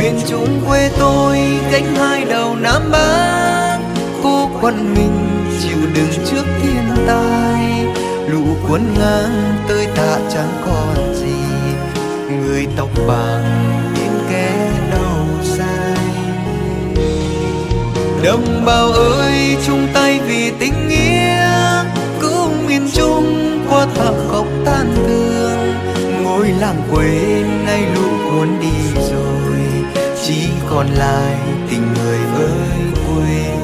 miền Trung quê tôi cánh hai đầu Nam Bắc, cô quân mình chịu đựng trước thiên tai. Lũ cuốn ngang tới tạ chẳng còn gì, người tóc vàng đến kẻ đầu sai. Đồng bào ơi chung tay vì tình nghĩa, cứu miền Trung qua thảm khốc tan thương. Ngôi làng quê nay lũ cuốn đi rồi, chỉ còn lại tình người với quê.